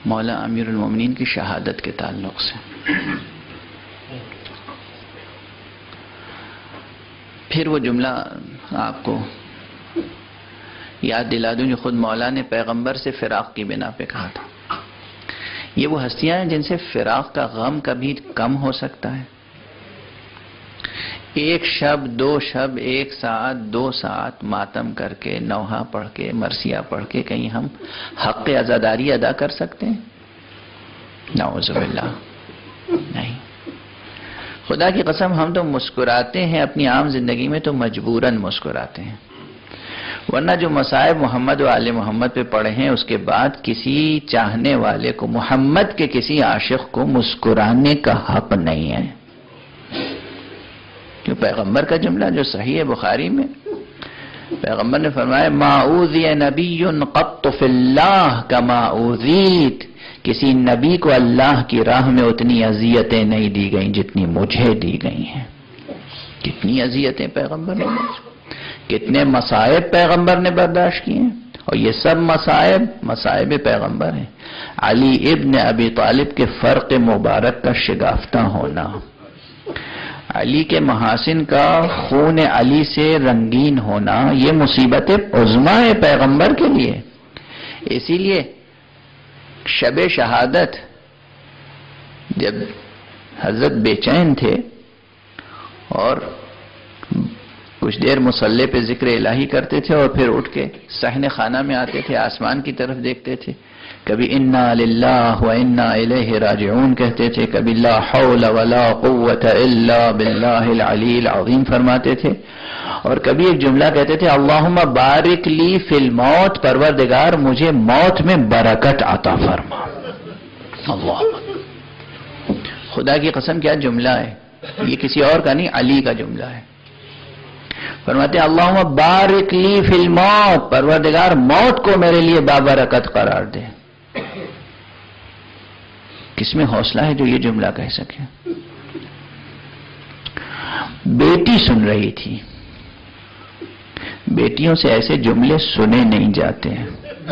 مولا امیر المومنین کی شہادت کے تعلق سے۔ پھر وہ جملہ آپ کو یاد دلا دوں جو خود مولا نے پیغمبر سے فراق کی بنا پہ کہا تھا۔ یہ وہ ہستیاں ہیں جن سے فراق کا غم کبھی کم ہو سکتا ہے۔ ایک شب، دو شب، ایک ساعت، 2 ساعت ماتم کر کے، نوحہ پڑھ کے، مرثیہ پڑھ کے کہیں ہم حق عزاداری ادا کر سکتے ہیں؟ نعوذ باللہ، نہیں۔ خدا کی قسم ہم تو مسکراتے ہیں اپنی عام زندگی میں تو مجبوراً مسکراتے ہیں، ورنہ جو مصائب محمد و آل محمد پہ پڑے ہیں اس کے بعد کسی چاہنے والے کو، محمد کے کسی عاشق کو مسکرانے کا حق نہیں ہے۔ جو پیغمبر کا جملہ جو صحیح ہے بخاری میں، پیغمبر نے فرمایا ما اوذی نبی قط فی اللہ کما اوذیت، کسی نبی کو اللہ کی راہ میں اتنی اذیتیں نہیں دی گئیں جتنی مجھے دی گئی ہیں۔ کتنی اذیتیں پیغمبر نے، کتنے مصائب پیغمبر نے برداشت کیے ہیں، اور یہ سب مصائب پیغمبر ہیں۔ علی ابن ابی طالب کے فرق مبارک کا شگافتہ ہونا، علی کے محاسن کا خون علی سے رنگین ہونا، یہ مصیبت عظمیٰ ہے پیغمبر کے لیے۔ اسی لیے شب شہادت جب حضرت بے چین تھے اور کچھ دیر مصلی پہ ذکر الہی کرتے تھے اور پھر اٹھ کے صحن خانہ میں آتے تھے، آسمان کی طرف دیکھتے تھے، کبھی انا للہ و انا الیہ راجعون کہتے تھے، کبھی لا حول ولا قوت الا باللہ العلی العظیم فرماتے تھے، اور کبھی ایک جملہ کہتے تھے اللہم بارک لی فی الموت، پروردگار مجھے موت میں برکت عطا فرما۔ اللہ، خدا کی قسم کیا جملہ ہے، یہ کسی اور کا نہیں، علی کا جملہ ہے۔ فرماتے ہیں اللہم بارک لی فی الموت، پروردگار موت کو میرے لیے بابرکت قرار دے۔ کس میں حوصلہ ہے جو یہ جملہ کہہ سکے؟ بیٹی سن رہی تھی، بیٹیوں سے ایسے جملے سنے نہیں جاتے ہیں،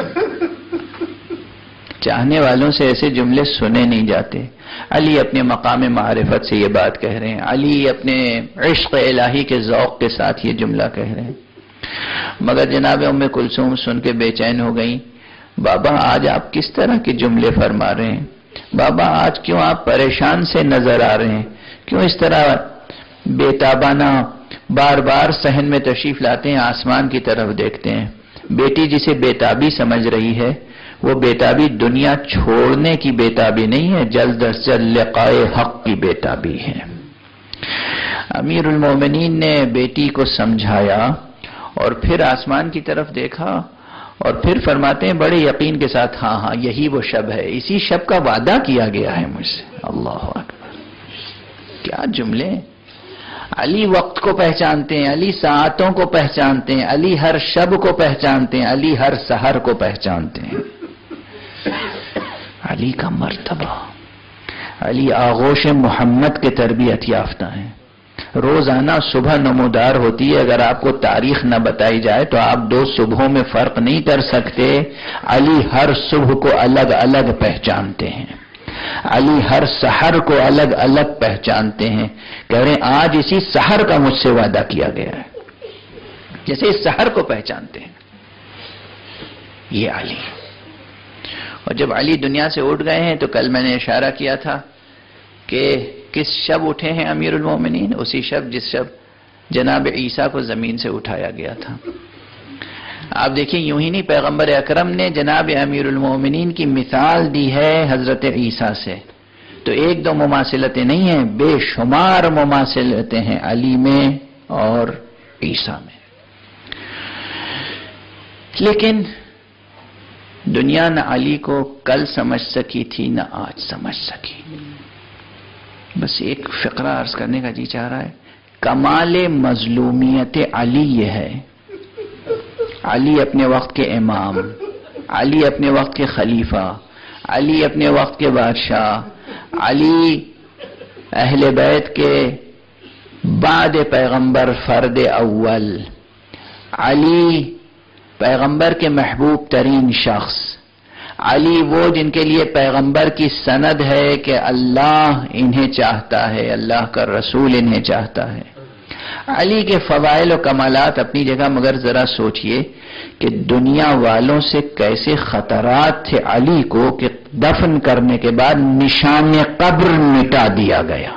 چاہنے والوں سے ایسے جملے سنے نہیں جاتے۔ علی اپنے مقام معرفت سے یہ بات کہہ رہے ہیں، علی اپنے عشق الہی کے ذوق کے ساتھ یہ جملہ کہہ رہے ہیں، مگر جناب ام کلثوم سن کے بے چین ہو گئیں۔ بابا آج آپ کس طرح کے جملے فرما رہے ہیں؟ بابا آج کیوں آپ پریشان سے نظر آ رہے ہیں؟ کیوں اس طرح بے تابانہ بار بار صحن میں تشریف لاتے ہیں، آسمان کی طرف دیکھتے ہیں؟ بیٹی جسے بیتابی سمجھ رہی ہے وہ بیتابی دنیا چھوڑنے کی بیتابی نہیں ہے، جلد از جلد لقائے حق کی بیتابی ہے۔ امیر المومنین نے بیٹی کو سمجھایا اور پھر آسمان کی طرف دیکھا اور پھر فرماتے ہیں بڑے یقین کے ساتھ ہاں ہاں یہی وہ شب ہے، اسی شب کا وعدہ کیا گیا ہے مجھ سے۔ اللہ اکبر، کیا جملے! علی وقت کو پہچانتے ہیں، علی ساعتوں کو پہچانتے ہیں، علی ہر شب کو پہچانتے ہیں، علی ہر سحر کو پہچانتے ہیں۔ علی کا مرتبہ، علی آغوش محمد کے تربیت یافتہ ہیں، روزانہ صبح نمودار ہوتی ہے۔ اگر آپ کو تاریخ نہ بتائی جائے تو آپ 2 صبحوں میں فرق نہیں کر سکتے۔ علی ہر صبح کو الگ الگ پہچانتے ہیں، علی ہر سحر کو الگ الگ پہچانتے ہیں، کہہ رہے ہیں آج اسی سحر کا مجھ سے وعدہ کیا گیا ہے، جیسے اس سحر کو پہچانتے ہیں۔ یہ علی، اور جب علی دنیا سے اٹھ گئے ہیں تو کل میں نے اشارہ کیا تھا کہ کس شب اٹھے ہیں امیر المومنین؟ اسی شب جس شب جناب عیسیٰ کو زمین سے اٹھایا گیا تھا۔ آپ دیکھیں یوں ہی نہیں، پیغمبر اکرم نے جناب امیر المومنین کی مثال دی ہے حضرت عیسیٰ سے، تو 1-2 مماثلتیں نہیں ہیں، بے شمار مماثلتیں ہیں علی میں اور عیسیٰ میں۔ لیکن دنیا نہ علی کو کل سمجھ سکی تھی نہ آج سمجھ سکی۔ بس ایک فقرہ عرض کرنے کا جی چاہ رہا ہے، کمال مظلومیت علی یہ ہے، علی اپنے وقت کے امام، علی اپنے وقت کے خلیفہ، علی اپنے وقت کے بادشاہ، علی اہل بیت کے بعد پیغمبر فرد اول، علی پیغمبر کے محبوب ترین شخص، علی وہ جن کے لیے پیغمبر کی سند ہے کہ اللہ انہیں چاہتا ہے، اللہ کا رسول انہیں چاہتا ہے۔ علی کے فضائل و کمالات اپنی جگہ، مگر ذرا سوچئے کہ دنیا والوں سے کیسے خطرات تھے علی کو کہ دفن کرنے کے بعد نشان قبر مٹا دیا گیا۔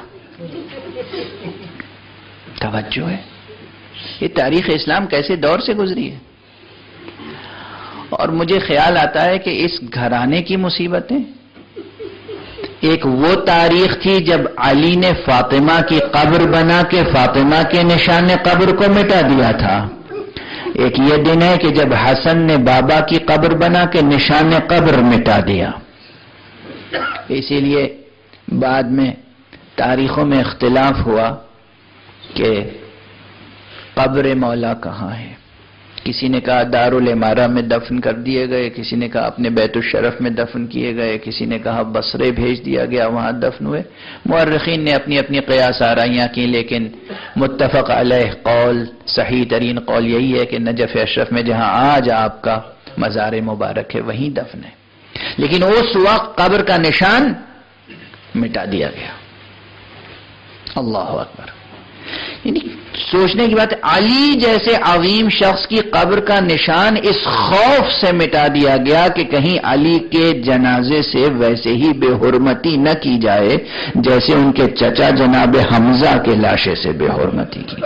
توجہ ہے، یہ تاریخ اسلام کیسے دور سے گزری ہے۔ اور مجھے خیال آتا ہے کہ اس گھرانے کی مصیبتیں، ایک وہ تاریخ تھی جب علی نے فاطمہ کی قبر بنا کے فاطمہ کے نشان قبر کو مٹا دیا تھا، ایک یہ دن ہے کہ جب حسن نے بابا کی قبر بنا کے نشان قبر مٹا دیا۔ اسی لیے بعد میں تاریخوں میں اختلاف ہوا کہ قبر مولا کہاں ہے۔ کسی نے کہا دارالامارہ میں دفن کر دیے گئے، کسی نے کہا اپنے بیت الشرف میں دفن کیے گئے، کسی نے کہا بصرے بھیج دیا گیا، وہاں دفن ہوئے۔ مورخین نے اپنی اپنی قیاس آرائیاں کی، لیکن متفق علیہ قول، صحیح ترین قول یہی ہے کہ نجف اشرف میں جہاں آج آپ کا مزار مبارک ہے وہیں دفن ہے، لیکن اس وقت قبر کا نشان مٹا دیا گیا۔ اللہ اکبر، یعنی سوچنے کی بات ہے، علی جیسے عظیم شخص کی قبر کا نشان اس خوف سے مٹا دیا گیا کہ کہیں علی کے جنازے سے ویسے ہی بے حرمتی نہ کی جائے جیسے ان کے چچا جناب حمزہ کے لاشے سے بے حرمتی کی۔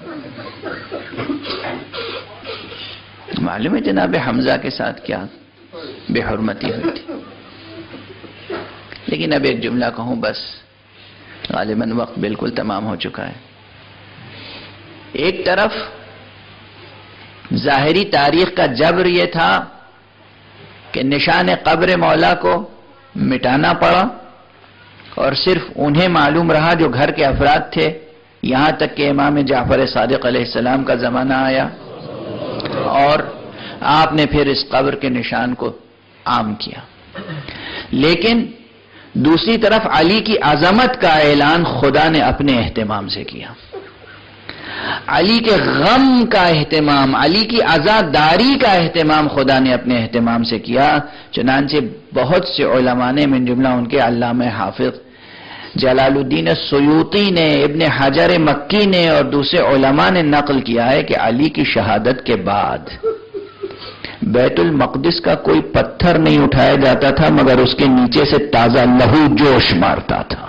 معلوم ہے جناب حمزہ کے ساتھ کیا بے حرمتی ہوئی تھی۔ لیکن اب ایک جملہ کہوں بس، غالباً وقت بالکل تمام ہو چکا ہے۔ ایک طرف ظاہری تاریخ کا جبر یہ تھا کہ نشان قبر مولا کو مٹانا پڑا، اور صرف انہیں معلوم رہا جو گھر کے افراد تھے، یہاں تک کہ امام جعفر صادق علیہ السلام کا زمانہ آیا اور آپ نے پھر اس قبر کے نشان کو عام کیا۔ لیکن دوسری طرف علی کی عظمت کا اعلان خدا نے اپنے اہتمام سے کیا، علی کے غم کا اہتمام، علی کی عزاداری کا اہتمام خدا نے اپنے اہتمام سے کیا۔ چنانچہ بہت سے علماء نے، من جملہ ان کے علامہ حافظ جلال الدین السیوطی نے، ابن حجر مکی نے اور دوسرے علماء نے نقل کیا ہے کہ علی کی شہادت کے بعد بیت المقدس کا کوئی پتھر نہیں اٹھایا جاتا تھا مگر اس کے نیچے سے تازہ لہو جوش مارتا تھا۔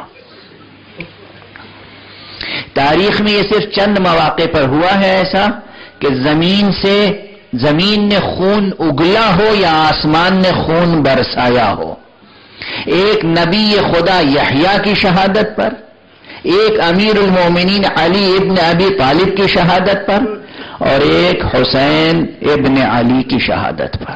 تاریخ میں یہ صرف چند مواقع پر ہوا ہے ایسا کہ زمین نے خون اگلا ہو یا آسمان نے خون برسایا ہو۔ ایک نبی خدا یحییٰ کی شہادت پر، ایک امیر المومنین علی ابن ابی طالب کی شہادت پر، اور ایک حسین ابن علی کی شہادت پر،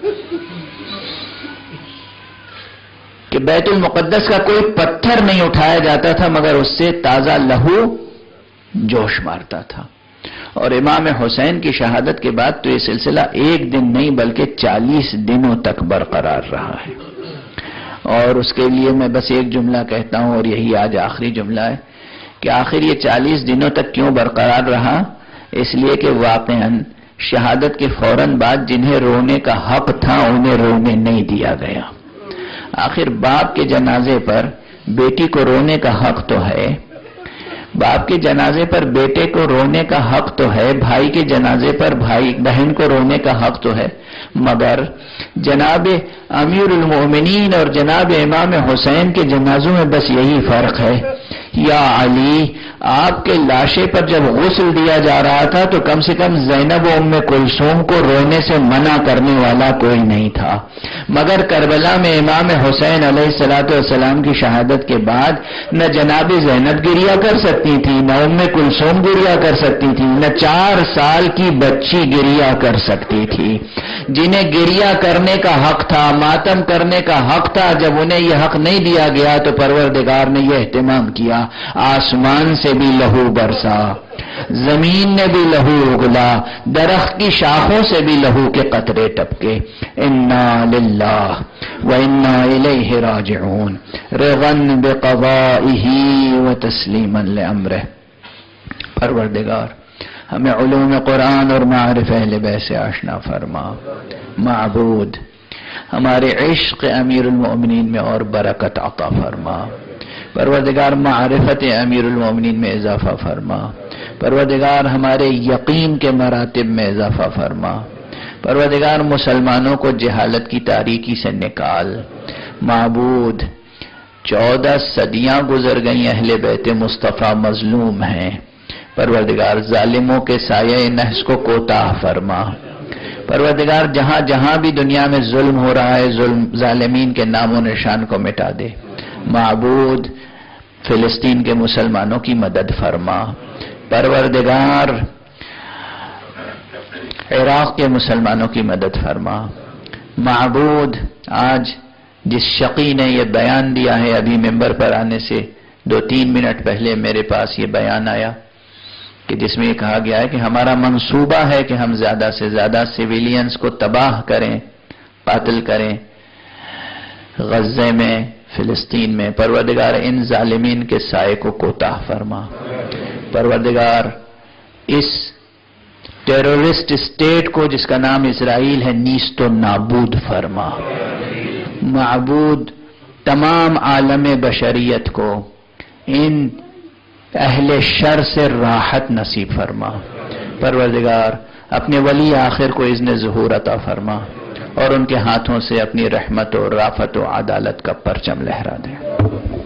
کہ بیت المقدس کا کوئی پتھر نہیں اٹھایا جاتا تھا مگر اس سے تازہ لہو جوش مارتا تھا۔ اور امام حسین کی شہادت کے بعد تو یہ سلسلہ ایک دن نہیں بلکہ 40 دنوں تک برقرار رہا ہے۔ اور اس کے لیے میں بس ایک جملہ کہتا ہوں، اور یہی آج آخری جملہ ہے، کہ آخر یہ 40 دنوں تک کیوں برقرار رہا؟ اس لیے کہ واقعاً شہادت کے فوراً بعد جنہیں رونے کا حق تھا انہیں رونے نہیں دیا گیا۔ آخر باپ کے جنازے پر بیٹی کو رونے کا حق تو ہے، باپ کے جنازے پر بیٹے کو رونے کا حق تو ہے، بھائی کے جنازے پر بھائی بہن کو رونے کا حق تو ہے، مگر جناب امیر المومنین اور جناب امام حسین کے جنازوں میں بس یہی فرق ہے۔ یا علی، آپ کے لاشے پر جب غسل دیا جا رہا تھا تو کم سے کم زینب و ام کلثوم کو رونے سے منع کرنے والا کوئی نہیں تھا، مگر کربلا میں امام حسین علیہ السلام کی شہادت کے بعد نہ جناب زینب گریہ کر سکتی تھی، نہ ام کلثوم گریہ کر سکتی تھی، نہ 4 سال کی بچی گریہ کر سکتی تھی۔ جنہیں گریہ کرنے کا حق تھا، ماتم کرنے کا حق تھا، جب انہیں یہ حق نہیں دیا گیا تو پروردگار نے یہ اہتمام کیا، آسمان سے بھی لہو برسا، زمین نے بھی لہو اگلا، درخت کی شاخوں سے بھی لہو کے قطرے ٹپکے۔ انا للہ و انا الیہ راجعون، رضا بقضائہ و تسلیما لامرہ۔ پروردگار ہمیں علوم قرآن اور معارف اہل بیت سے آشنا فرما۔ معبود ہمارے عشق امیر المؤمنین میں اور برکت عطا فرما، پروردگار معرفت امیر المؤمنین میں اضافہ فرما، پروردگار ہمارے یقین کے مراتب میں اضافہ فرما، پروردگار مسلمانوں کو جہالت کی تاریکی سے نکال۔ معبود 14 صدیاں گزر گئیں، اہل بیت مصطفیٰ مظلوم ہیں، پروردگار ظالموں کے سایہ نحس کو کوتاہ فرما، پروردگار جہاں جہاں بھی دنیا میں ظلم ہو رہا ہے ظالمین کے نام و نشان کو مٹا دے۔ معبود فلسطین کے مسلمانوں کی مدد فرما، پروردگار عراق کے مسلمانوں کی مدد فرما۔ معبود آج جس شقی نے یہ بیان دیا ہے، ابھی ممبر پر آنے سے 2-3 منٹ پہلے میرے پاس یہ بیان آیا کہ جس میں یہ کہا گیا ہے کہ ہمارا منصوبہ ہے کہ ہم زیادہ سے زیادہ سویلینز کو تباہ کریں، قاتل کریں غزے میں، فلسطین میں۔ پروردگار ان ظالمین کے سائے کو کوتاہ فرما، پروردگار اس ٹیرورسٹ اسٹیٹ کو جس کا نام اسرائیل ہے نیست و نابود فرما۔ معبود تمام عالم بشریت کو ان اہل شر سے راحت نصیب فرما، پروردگار اپنے ولی آخر کو اذن ظہور عطا فرما اور ان کے ہاتھوں سے اپنی رحمت و رافت و عدالت کا پرچم لہرا دے۔